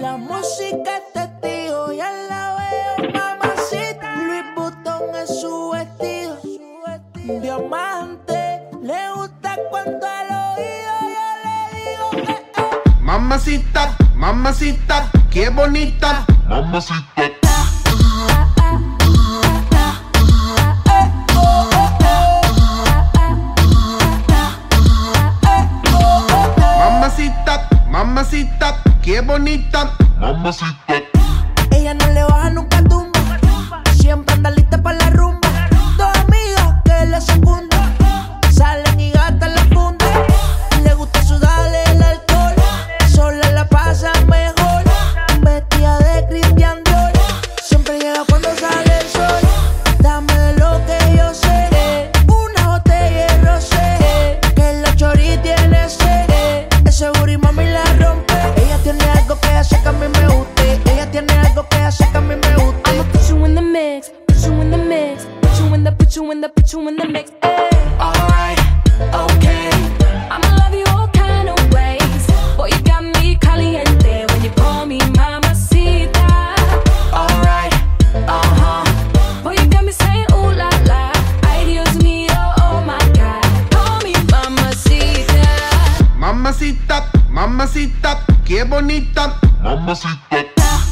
La música es testigo, ya la veo, mamacita. Louis Vuitton es su vestido, diamante. Le gusta cuando al oído yo le digo Mamacita, mamacita, qué bonita. Mamacita. Mamacita, mamacita, qué bonita. Mamacita. Ella no le baja nunca tumba, siempre anda lista para la rumba. Dos amigas que le secundan, salen y gastan la funda. Le gusta sudarle el alcohol, sola la pasa mejor. Vestida de Christian Dior, siempre llega cuando sale el sol. Dame de lo que yo sé, una botella de rosé, que la chori tiene sed. Ese booty mami la rompe. Ella tiene algo que hace que a mí me guste. Ella tiene algo que hace que a mí me guste. I'ma put you in the mix, put you in the mix, put you in the, put you in the, put you in the mix. Alright, okay. I'ma love you all kind of ways. Boy, you got me caliente when you call me mamacita. Alright, Boy, you got me saying ooh la la. Ay, Dios mío, oh my God. Call me mamacita. Mamacita, mamacita, qué bonita. Mamacita.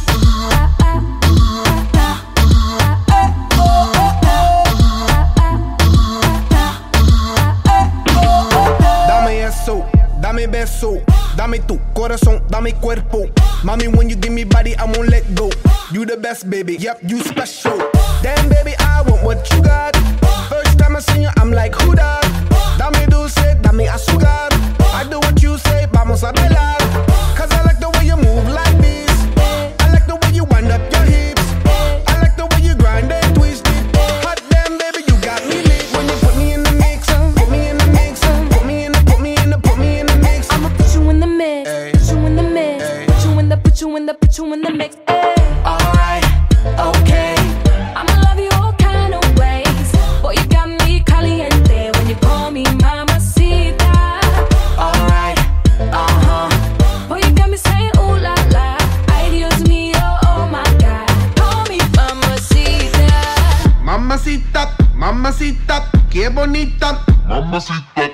Dame eso, dame beso, dame tu corazón, dame cuerpo. Mami, when you give me body, I won't let go. You the best, baby, yep, you special. Damn, baby, I want what you got. First time I seen you, I'm like, who that? Dame dulce, dame azúcar. I do what you say, vamos a bailar. Cause I like the way you move like this. I like the way you wind up your hips. I like the way you grind and twist it. Hot damn, baby, you got me lit. When you put me in the mix, put me in the mix, put me in the, put me in the, put me in the mix. I'ma put you in the mix, put you in the mix, put you in the, put you in the, put you in the mix. alright, okay. I'ma love you all kind of ways. Boy, you got me caliente when you call me mamacita. Alright, Boy, you got me saying ooh la la. Ay, Dios mío, oh my God. Call me mamacita. Mamacita, mamacita, qué bonita. Mamacita.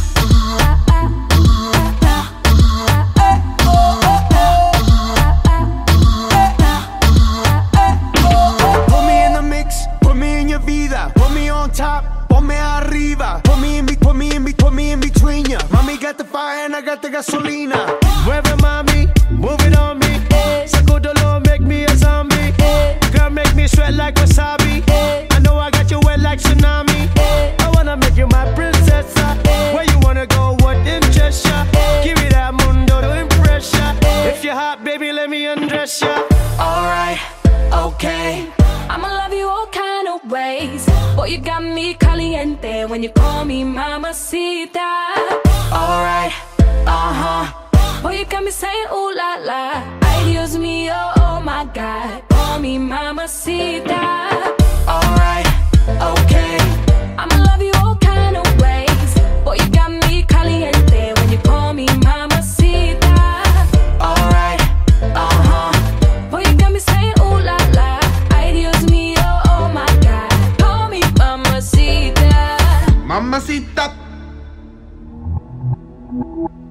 Put me in the mix, put me in your vida. Put me on top, ponme arriba. Put me in, put me in, put me in between ya. Mami got the fire and I got the gasolina. Mueve mami, move it on me. Sacudolo, make me a zombie. Girl, make me sweat like wasabi. I know I got you wet like tsunami. I wanna make you my princess. Where you wanna go, what interests ya? Give me that mundo to impress ya. If you're hot, baby, let me undress ya. alright, okay. I'ma love you all kind of ways. Boy, you got me caliente when you call me mamacita. Alright, Boy, you got me saying ooh la la. Ay, Dios mío, oh my God. Call me mamacita. alright, okay. I'ma love you all kind of ways. Boy, you got me caliente when you call me mamacita. Alright, Boy, you got me saying ooh la la. Ay, Dios mío, oh my God. Call me mamacita. Mamacita.